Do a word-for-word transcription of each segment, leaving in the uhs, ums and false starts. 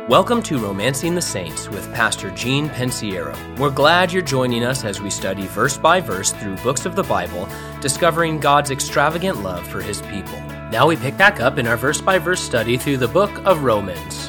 Welcome to Romancing the Saints with Pastor Gene Pensiero. We're glad you're joining us as we study verse by verse through books of the Bible, discovering God's extravagant love for His people. Now we pick back up in our verse by verse study through the book of Romans.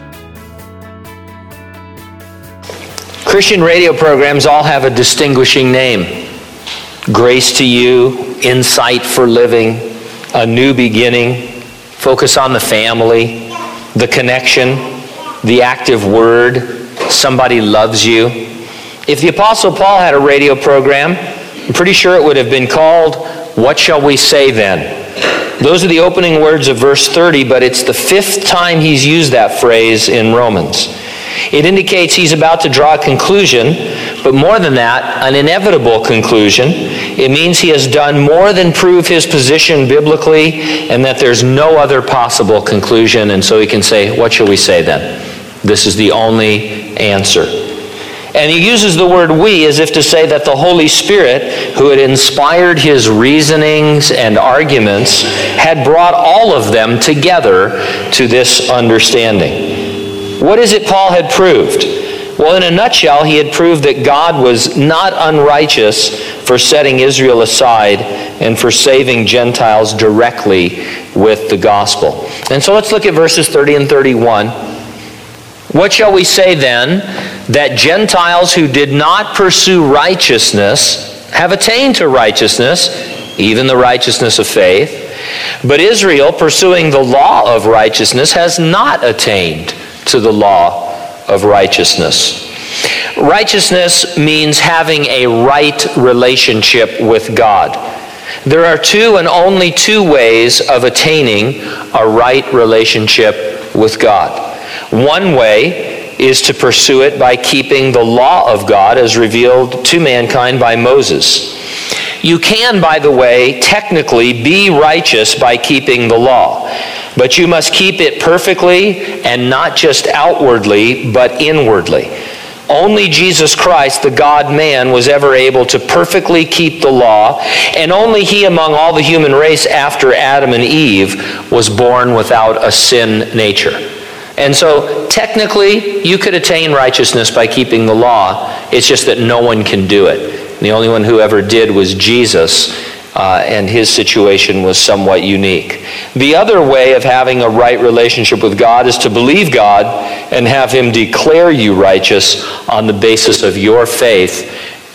Christian radio programs all have a distinguishing name. Grace to You, Insight for Living, A New Beginning, Focus on the Family, The Connection, The Active Word, Somebody Loves You. If the Apostle Paul had a radio program, I'm pretty sure it would have been called, What Shall We Say Then? Those are the opening words of verse thirty, but it's the fifth time he's used that phrase in Romans. It indicates he's about to draw a conclusion, but more than that, an inevitable conclusion. It means he has done more than prove his position biblically, and that there's no other possible conclusion, and so he can say, what shall we say then? This is the only answer. And he uses the word we as if to say that the Holy Spirit, who had inspired his reasonings and arguments, had brought all of them together to this understanding. What is it Paul had proved? Well, in a nutshell, he had proved that God was not unrighteous for setting Israel aside and for saving Gentiles directly with the gospel. And so let's look at verses thirty and thirty-one. What shall we say then? That Gentiles who did not pursue righteousness have attained to righteousness, even the righteousness of faith. But Israel, pursuing the law of righteousness, has not attained to the law of righteousness. Righteousness means having a right relationship with God. There are two and only two ways of attaining a right relationship with God. One way is to pursue it by keeping the law of God as revealed to mankind by Moses. You can, by the way, technically be righteous by keeping the law, but you must keep it perfectly and not just outwardly, but inwardly. Only Jesus Christ, the God-man, was ever able to perfectly keep the law, and only He among all the human race after Adam and Eve was born without a sin nature. And so, technically, you could attain righteousness by keeping the law. It's just that no one can do it. The only one who ever did was Jesus, uh, and his situation was somewhat unique. The other way of having a right relationship with God is to believe God and have Him declare you righteous on the basis of your faith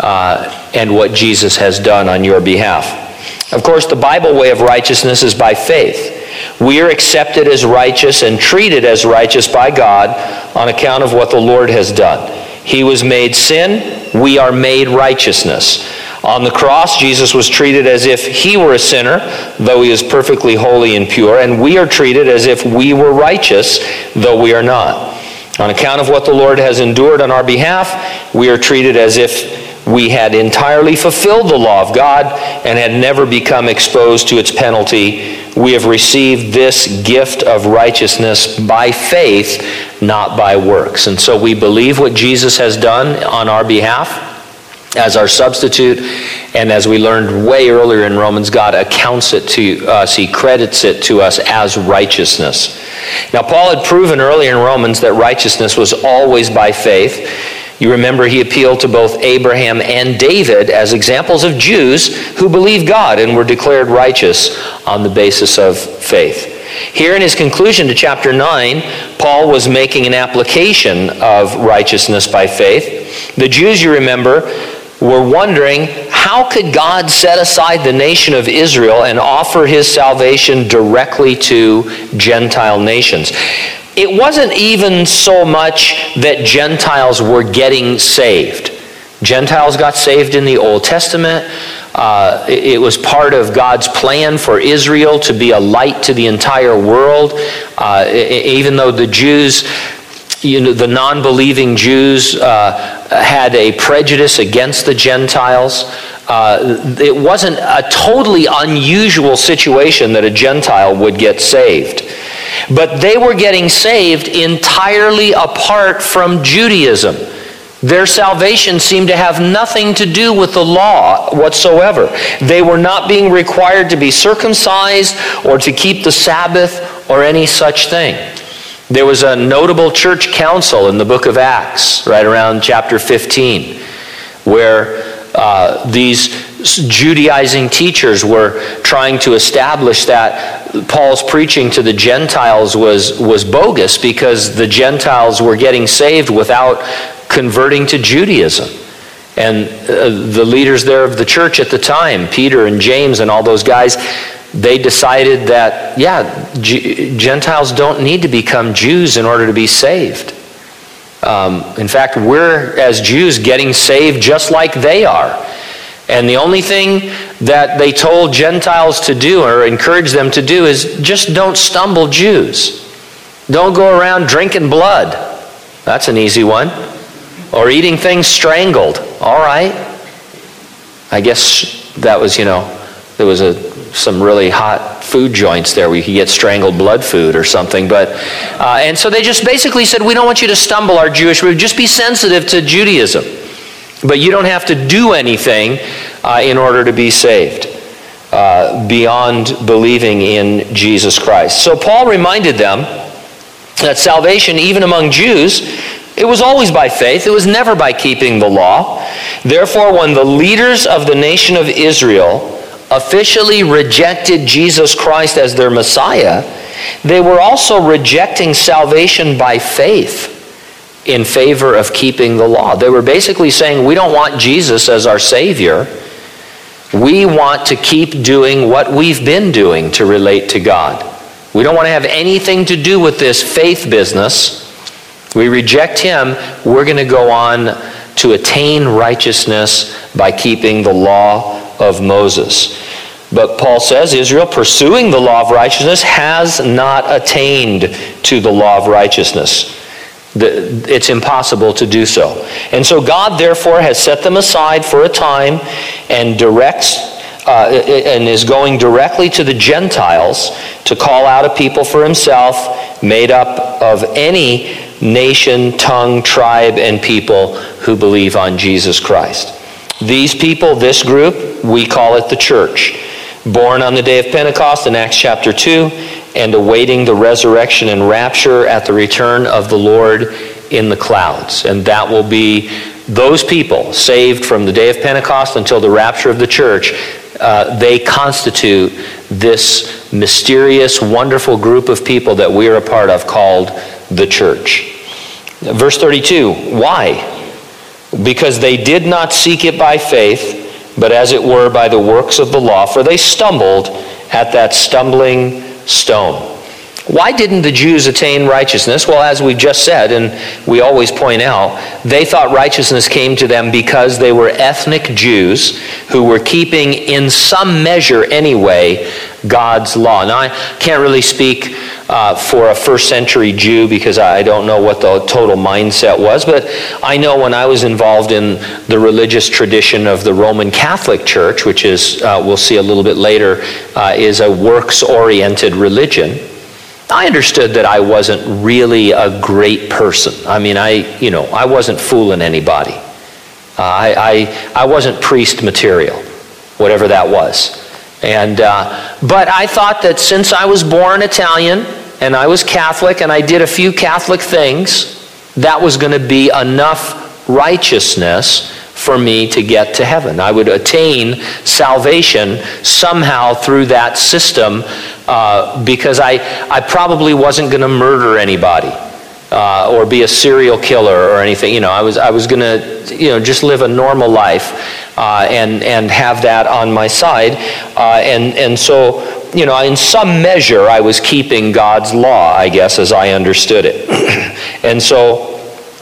uh, and what Jesus has done on your behalf. Of course, the Bible way of righteousness is by faith. We are accepted as righteous and treated as righteous by God on account of what the Lord has done. He was made sin, we are made righteousness. On the cross, Jesus was treated as if He were a sinner, though He is perfectly holy and pure, and we are treated as if we were righteous, though we are not. On account of what the Lord has endured on our behalf, we are treated as if we had entirely fulfilled the law of God and had never become exposed to its penalty. We have received this gift of righteousness by faith, not by works. And so we believe what Jesus has done on our behalf as our substitute, and as we learned way earlier in Romans, God accounts it to us, He credits it to us as righteousness. Now, Paul had proven earlier in Romans that righteousness was always by faith. You remember he appealed to both Abraham and David as examples of Jews who believed God and were declared righteous on the basis of faith. Here in his conclusion to chapter nine, Paul was making an application of righteousness by faith. The Jews, you remember, were wondering, how could God set aside the nation of Israel and offer His salvation directly to Gentile nations? It wasn't even so much that Gentiles were getting saved. Gentiles got saved in the Old Testament. Uh, it was part of God's plan for Israel to be a light to the entire world. Uh, even though the Jews, you know, the non-believing Jews uh, had a prejudice against the Gentiles, uh, it wasn't a totally unusual situation that a Gentile would get saved. But they were getting saved entirely apart from Judaism. Their salvation seemed to have nothing to do with the law whatsoever. They were not being required to be circumcised or to keep the Sabbath or any such thing. There was a notable church council in the book of Acts, right around chapter fifteen, where uh, these Judaizing teachers were trying to establish that Paul's preaching to the Gentiles was, was bogus because the Gentiles were getting saved without converting to Judaism. And uh, the leaders there of the church at the time, Peter and James and all those guys, they decided that, yeah, G- Gentiles don't need to become Jews in order to be saved. Um, in fact, we're, as Jews, getting saved just like they are. And the only thing that they told Gentiles to do or encouraged them to do is just don't stumble Jews. Don't go around drinking blood. That's an easy one. Or eating things strangled. All right. I guess that was, you know, there was a some really hot food joints there where you could get strangled blood food or something. But uh, and so they just basically said, we don't want you to stumble our Jewish, just be sensitive to Judaism. But you don't have to do anything uh, in order to be saved uh, beyond believing in Jesus Christ. So Paul reminded them that salvation, even among Jews, it was always by faith. It was never by keeping the law. Therefore, when the leaders of the nation of Israel officially rejected Jesus Christ as their Messiah, they were also rejecting salvation by faith in favor of keeping the law. They were basically saying, we don't want Jesus as our Savior. We want to keep doing what we've been doing to relate to God. We don't want to have anything to do with this faith business. We reject Him. We're going to go on to attain righteousness by keeping the law of Moses. But Paul says, Israel, pursuing the law of righteousness, has not attained to the law of righteousness. It's impossible to do so. And so God, therefore, has set them aside for a time and directs uh, and is going directly to the Gentiles to call out a people for Himself made up of any nation, tongue, tribe, and people who believe on Jesus Christ. These people, this group, we call it the church. Born on the day of Pentecost in Acts chapter two, and awaiting the resurrection and rapture at the return of the Lord in the clouds. And that will be those people saved from the day of Pentecost until the rapture of the church. Uh, they constitute this mysterious, wonderful group of people that we are a part of called the church. Verse thirty-two, why? Because they did not seek it by faith, but as it were by the works of the law, for they stumbled at that stumbling stone. Why didn't the Jews attain righteousness? Well, as we've just said, and we always point out, they thought righteousness came to them because they were ethnic Jews who were keeping, in some measure anyway, God's law. Now, I can't really speak uh, for a first century Jew because I don't know what the total mindset was, but I know when I was involved in the religious tradition of the Roman Catholic Church, which is, uh, we'll see a little bit later, uh, is a works-oriented religion, I understood that I wasn't really a great person. I mean, I, you know, I wasn't fooling anybody. Uh, I, I, I wasn't priest material, whatever that was. And, uh, but I thought that since I was born Italian and I was Catholic and I did a few Catholic things, that was going to be enough righteousness for me to get to heaven. I would attain salvation somehow through that system uh, because I, I probably wasn't going to murder anybody uh, or be a serial killer or anything. You know, I was I was going to you know just live a normal life uh, and and have that on my side. Uh, and and so you know, in some measure, I was keeping God's law, I guess, as I understood it. And so.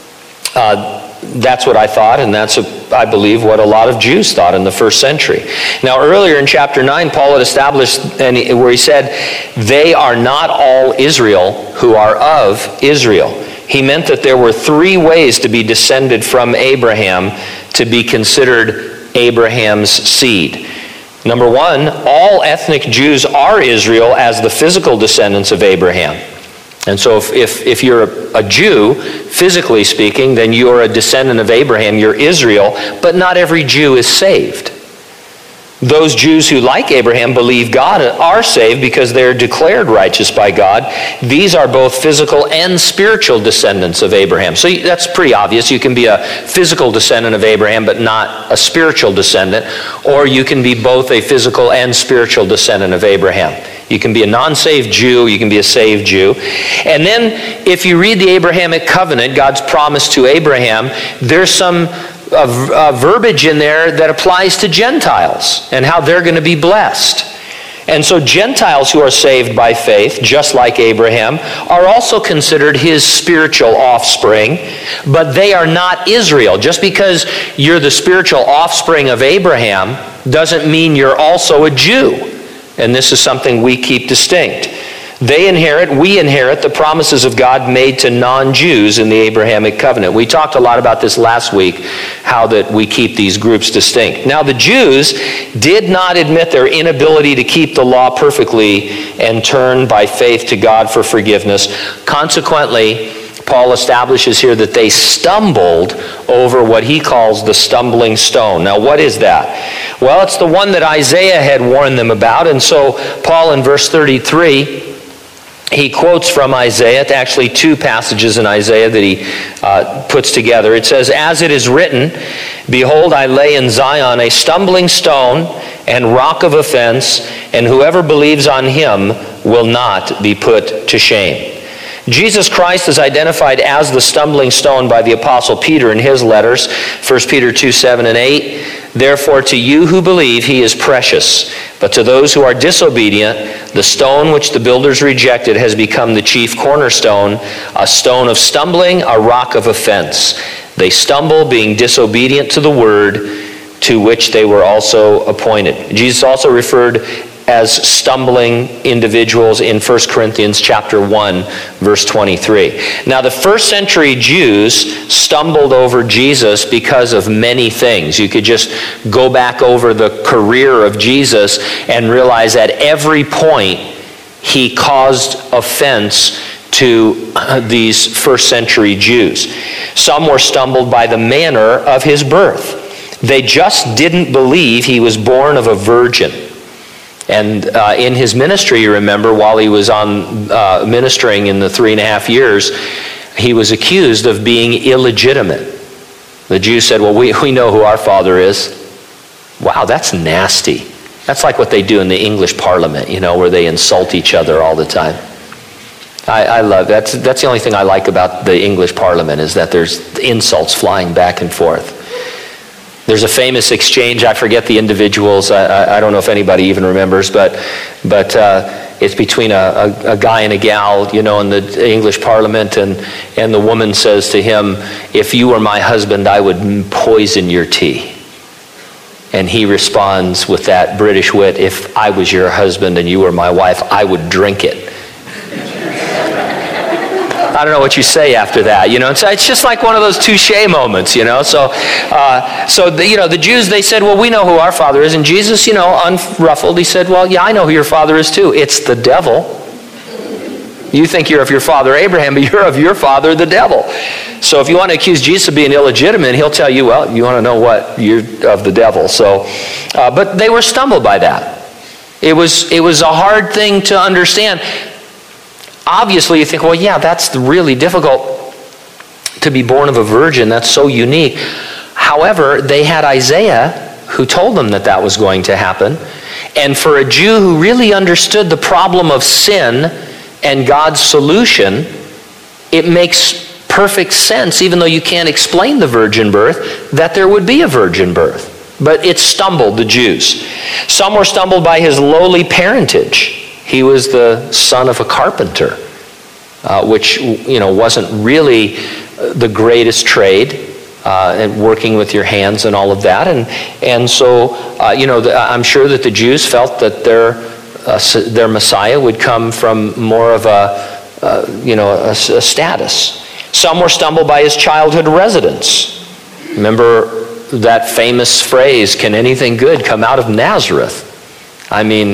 Uh, That's what I thought, and that's, a, I believe, what a lot of Jews thought in the first century. Now, earlier in chapter nine, Paul had established, and he, where he said, they are not all Israel who are of Israel. He meant that there were three ways to be descended from Abraham to be considered Abraham's seed. Number one, all ethnic Jews are Israel as the physical descendants of Abraham. And so if, if, if you're a, a Jew, physically speaking, then you're a descendant of Abraham, you're Israel, but not every Jew is saved. Those Jews who, like Abraham, believe God are saved because they're declared righteous by God. These are both physical and spiritual descendants of Abraham. So that's pretty obvious. You can be a physical descendant of Abraham, but not a spiritual descendant. Or you can be both a physical and spiritual descendant of Abraham. You can be a non-saved Jew, you can be a saved Jew. And then if you read the Abrahamic covenant, God's promise to Abraham, there's some A, a verbiage in there that applies to Gentiles and how they're going to be blessed. And so Gentiles who are saved by faith, just like Abraham, are also considered his spiritual offspring, but they are not Israel. Just because you're the spiritual offspring of Abraham doesn't mean you're also a Jew. And this is something we keep distinct. They inherit, we inherit the promises of God made to non-Jews in the Abrahamic covenant. We talked a lot about this last week, how that we keep these groups distinct. Now the Jews did not admit their inability to keep the law perfectly and turn by faith to God for forgiveness. Consequently, Paul establishes here that they stumbled over what he calls the stumbling stone. Now what is that? Well, it's the one that Isaiah had warned them about. And so Paul in verse thirty-three, he quotes from Isaiah, actually two passages in Isaiah that he uh, puts together. It says, "As it is written, behold, I lay in Zion a stumbling stone and rock of offense, and whoever believes on him will not be put to shame." Jesus Christ is identified as the stumbling stone by the Apostle Peter in his letters, First Peter two, seven and eight. "Therefore to you who believe he is precious, but to those who are disobedient, the stone which the builders rejected has become the chief cornerstone, a stone of stumbling, a rock of offense. They stumble, being disobedient to the word to which they were also appointed." Jesus also referred as stumbling individuals in First Corinthians chapter one, verse twenty-three. Now the first century Jews stumbled over Jesus because of many things. You could just go back over the career of Jesus and realize at every point he caused offense to these first century Jews. Some were stumbled by the manner of his birth. They just didn't believe he was born of a virgin. And uh, in his ministry, you remember, while he was on uh, ministering in the three and a half years, he was accused of being illegitimate. The Jews said, "Well, we, we know who our father is." Wow, that's nasty. That's like what they do in the English Parliament, you know, where they insult each other all the time. I, I love that's that's the only thing I like about the English Parliament, is that there's insults flying back and forth. There's a famous exchange, I forget the individuals, I, I, I don't know if anybody even remembers, but but uh, it's between a, a, a guy and a gal, you know, in the English Parliament, and, and the woman says to him, "If you were my husband, I would poison your tea." And he responds with that British wit, "If I was your husband and you were my wife, I would drink it." I don't know what you say after that, you know. It's, it's just like one of those touche moments, you know. So, uh, so the, you know, the Jews, they said, "Well, we know who our father is," and Jesus, you know, unruffled, he said, "Well, yeah, I know who your father is too. It's the devil. You think you're of your father Abraham, but you're of your father the devil." So, if you want to accuse Jesus of being illegitimate, he'll tell you, "Well, you want to know what? You're of the devil." So, uh, but they were stumbled by that. It was it was a hard thing to understand. Obviously, you think, well, yeah, that's really difficult to be born of a virgin. That's so unique. However, they had Isaiah who told them that that was going to happen. And for a Jew who really understood the problem of sin and God's solution, it makes perfect sense, even though you can't explain the virgin birth, that there would be a virgin birth. But it stumbled the Jews. Some were stumbled by his lowly parentage. He was the son of a carpenter, uh, which, you know, wasn't really the greatest trade, uh, and working with your hands and all of that. And and so, uh, you know, the, I'm sure that the Jews felt that their uh, their Messiah would come from more of a, uh, you know, a, a status. Some were stumbled by his childhood residence. Remember that famous phrase, "Can anything good come out of Nazareth?" I mean,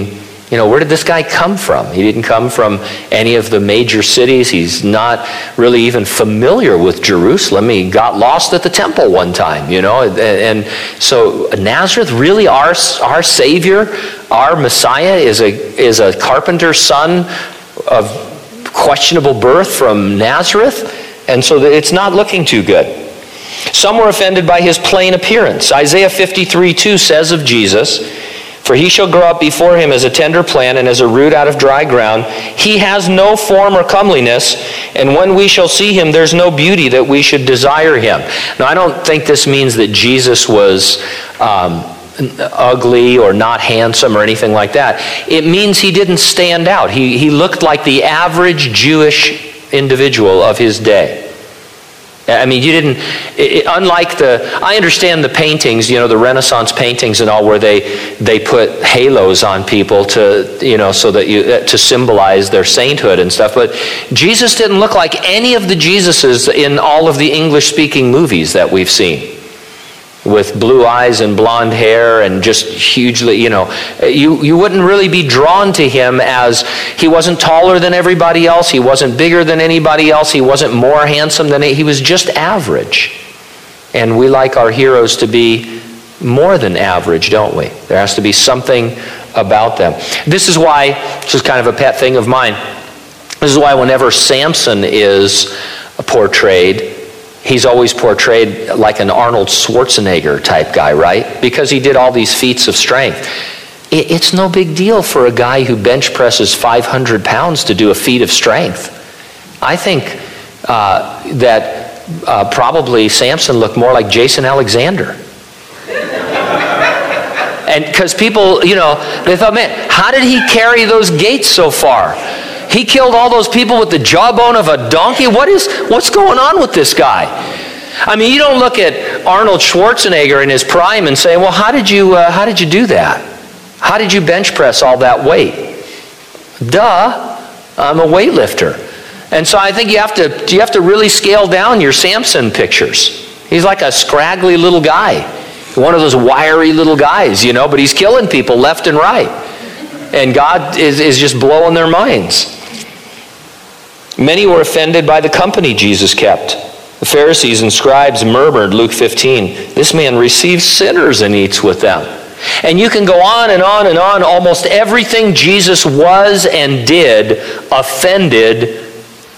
You know, where did this guy come from? He didn't come from any of the major cities. He's not really even familiar with Jerusalem. He got lost at the temple one time, you know. And so Nazareth, really our, our Savior, our Messiah is a, is a carpenter's son of questionable birth from Nazareth. And so it's not looking too good. Some were offended by his plain appearance. Isaiah fifty-three two says of Jesus, "For he shall grow up before him as a tender plant and as a root out of dry ground. He has no form or comeliness, and when we shall see him, there's no beauty that we should desire him." Now, I don't think this means that Jesus was um, ugly or not handsome or anything like that. It means he didn't stand out. He, he looked like the average Jewish individual of his day. I mean, you didn't, it, unlike the, I understand the paintings, you know, the Renaissance paintings and all, where they they put halos on people to, you know, so that you, to symbolize their sainthood and stuff. But Jesus didn't look like any of the Jesuses in all of the English-speaking movies that we've seen, with blue eyes and blonde hair and just hugely, you know, you, you wouldn't really be drawn to him, as he wasn't taller than everybody else, he wasn't bigger than anybody else, he wasn't more handsome than, he was just average. And we like our heroes to be more than average, don't we? There has to be something about them. This is why, this is kind of a pet thing of mine, this is why whenever Samson is portrayed, he's always portrayed like an Arnold Schwarzenegger type guy, right? Because he did all these feats of strength. It's no big deal for a guy who bench presses five hundred pounds to do a feat of strength. I think uh, that uh, probably Samson looked more like Jason Alexander. And because people, you know, they thought, man, how did he carry those gates so far? He killed all those people with the jawbone of a donkey? What is, what's going on with this guy? I mean, you don't look at Arnold Schwarzenegger in his prime and say, well, how did you, uh, how did you do that? How did you bench press all that weight? Duh, I'm a weightlifter. And so I think you have to, you have to really scale down your Samson pictures. He's like a scraggly little guy, one of those wiry little guys, you know, but he's killing people left and right. And God is, is just blowing their minds. Many were offended by the company Jesus kept. The Pharisees and scribes murmured, Luke fifteen, "This man receives sinners and eats with them." And you can go on and on and on. Almost everything Jesus was and did offended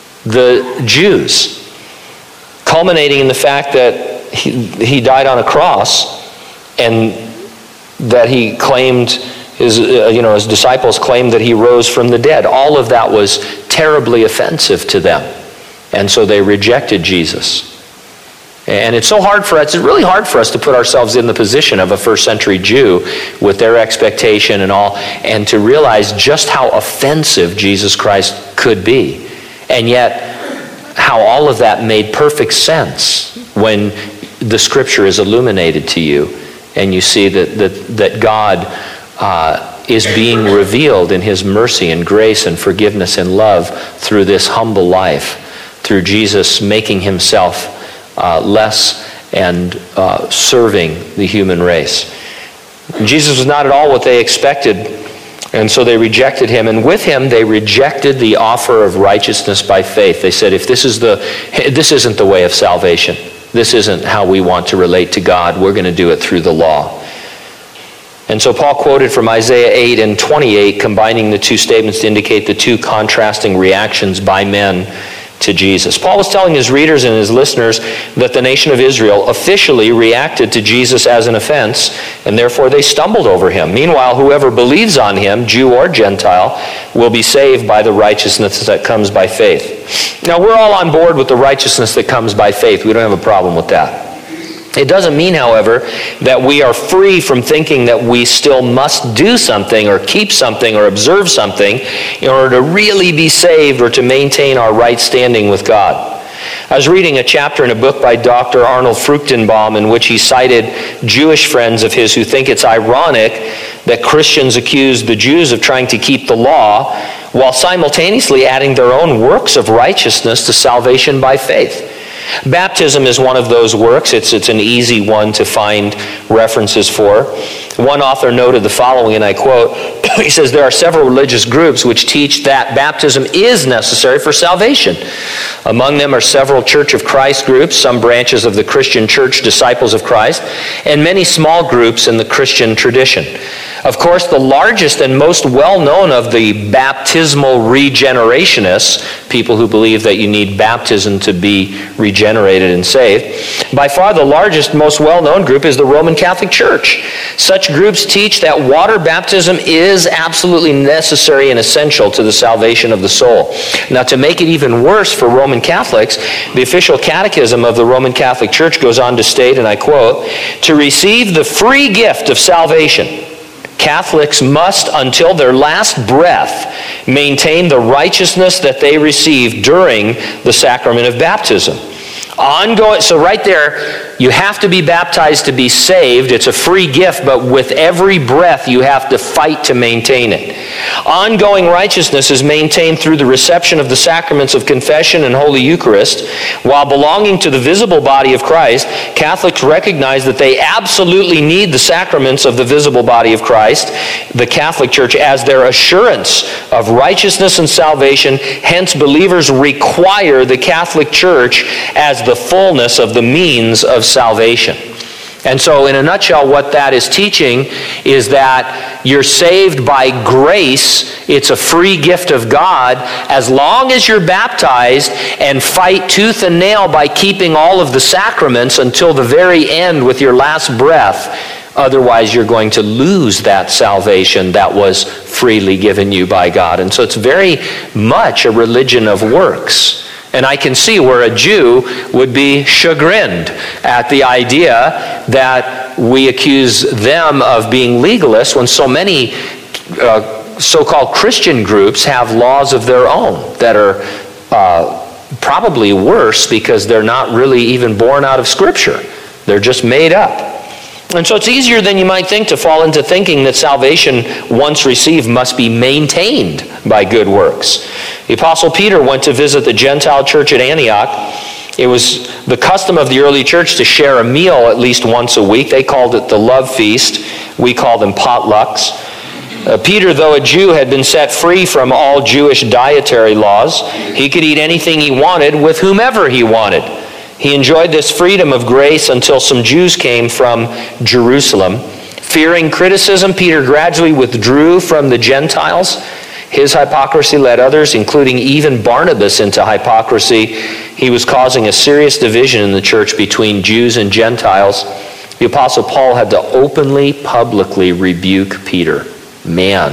the Jews, culminating in the fact that he, he died on a cross, and that he claimed, his, uh, you know, his disciples claimed that he rose from the dead. All of that was terribly offensive to them. And so they rejected Jesus. And it's so hard for us, it's really hard for us to put ourselves in the position of a first century Jew with their expectation and all, and to realize just how offensive Jesus Christ could be. And yet, how all of that made perfect sense when the Scripture is illuminated to you, and you see that, that, that God uh, is being revealed in His mercy and grace and forgiveness and love through this humble life, through Jesus making Himself uh, less and uh, serving the human race. Jesus was not at all what they expected, and so they rejected Him. And with Him, they rejected the offer of righteousness by faith. They said, if this is the, this isn't the way of salvation, this isn't how we want to relate to God, we're going to do it through the law. And so Paul quoted from Isaiah eight and twenty-eight, combining the two statements to indicate the two contrasting reactions by men to Jesus. Paul was telling his readers and his listeners that the nation of Israel officially reacted to Jesus as an offense, and therefore they stumbled over Him. Meanwhile, whoever believes on Him, Jew or Gentile, will be saved by the righteousness that comes by faith. Now, we're all on board with the righteousness that comes by faith. We don't have a problem with that. It doesn't mean, however, that we are free from thinking that we still must do something or keep something or observe something in order to really be saved or to maintain our right standing with God. I was reading a chapter in a book by Doctor Arnold Fruchtenbaum in which he cited Jewish friends of his who think it's ironic that Christians accuse the Jews of trying to keep the law while simultaneously adding their own works of righteousness to salvation by faith. Baptism is one of those works. It's, it's an easy one to find references for. One author noted the following, and I quote, He says there are several religious groups which teach that baptism is necessary for salvation. Among them are several Church of Christ groups, some branches of the Christian Church, Disciples of Christ, and many small groups in the Christian tradition. Of course, the largest and most well-known of the baptismal regenerationists, people who believe that you need baptism to be regenerated and saved, by far the largest, most well-known group is the Roman Catholic Church. Such groups teach that water baptism is absolutely necessary and essential to the salvation of the soul. Now, to make it even worse for Roman Catholics, the official catechism of the Roman Catholic Church goes on to state, and I quote, "To receive the free gift of salvation, Catholics must, until their last breath, maintain the righteousness that they received during the sacrament of baptism." Ongoing, so right there, you have to be baptized to be saved. It's a free gift, but with every breath, you have to fight to maintain it. Ongoing righteousness is maintained through the reception of the sacraments of confession and Holy Eucharist. While belonging to the visible body of Christ, Catholics recognize that they absolutely need the sacraments of the visible body of Christ, the Catholic Church, as their assurance of righteousness and salvation. Hence, believers require the Catholic Church as the fullness of the means of salvation. And so, in a nutshell, what that is teaching is that you're saved by grace. It's a free gift of God as long as you're baptized and fight tooth and nail by keeping all of the sacraments until the very end with your last breath. Otherwise, you're going to lose that salvation that was freely given you by God. And so it's very much a religion of works. And I can see where a Jew would be chagrined at the idea that we accuse them of being legalists when so many uh, so-called Christian groups have laws of their own that are uh, probably worse because they're not really even born out of Scripture. They're just made up. And so it's easier than you might think to fall into thinking that salvation, once received, must be maintained by good works. The Apostle Peter went to visit the Gentile church at Antioch. It was the custom of the early church to share a meal at least once a week. They called it the love feast. We call them potlucks. Uh, Peter, though a Jew, had been set free from all Jewish dietary laws. He could eat anything he wanted with whomever he wanted. He enjoyed this freedom of grace until some Jews came from Jerusalem. Fearing criticism, Peter gradually withdrew from the Gentiles. His hypocrisy led others, including even Barnabas, into hypocrisy. He was causing a serious division in the church between Jews and Gentiles. The Apostle Paul had to openly, publicly rebuke Peter. Man,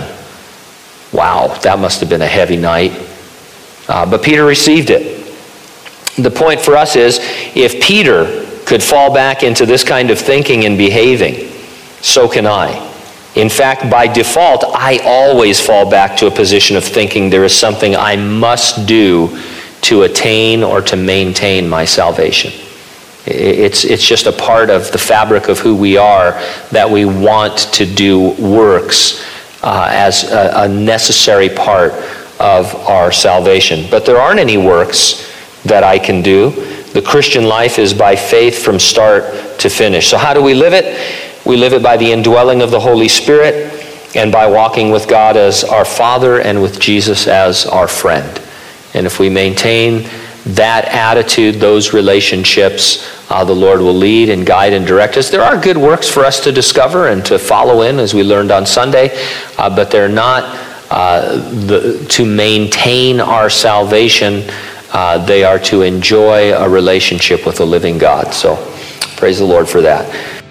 wow, that must have been a heavy night. Uh, but Peter received it. The point for us is, if Peter could fall back into this kind of thinking and behaving, so can I. In fact, by default, I always fall back to a position of thinking there is something I must do to attain or to maintain my salvation. It's, it's just a part of the fabric of who we are that we want to do works uh, as a, a necessary part of our salvation. But there aren't any works that I can do. The Christian life is by faith from start to finish. So how do we live it? We live it by the indwelling of the Holy Spirit and by walking with God as our Father and with Jesus as our friend. And if we maintain that attitude, those relationships, uh, the Lord will lead and guide and direct us. There are good works for us to discover and to follow in, as we learned on Sunday, uh, but they're not uh, the, to maintain our salvation. Uh, they are to enjoy a relationship with the living God. So praise the Lord for that.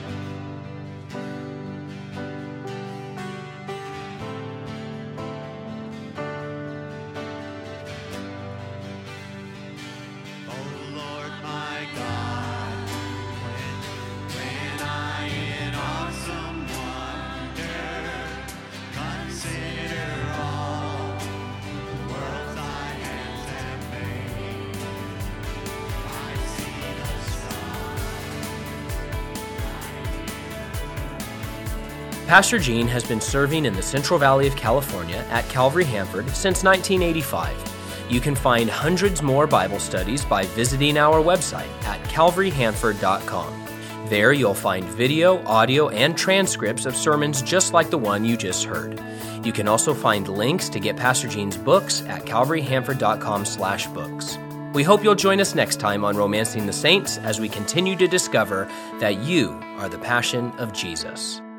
Pastor Gene has been serving in the Central Valley of California at Calvary Hanford since nineteen eighty-five. You can find hundreds more Bible studies by visiting our website at calvary hanford dot com. There you'll find video, audio, and transcripts of sermons just like the one you just heard. You can also find links to get Pastor Gene's books at calvary hanford dot com slash books. We hope you'll join us next time on Romancing the Saints as we continue to discover that you are the passion of Jesus.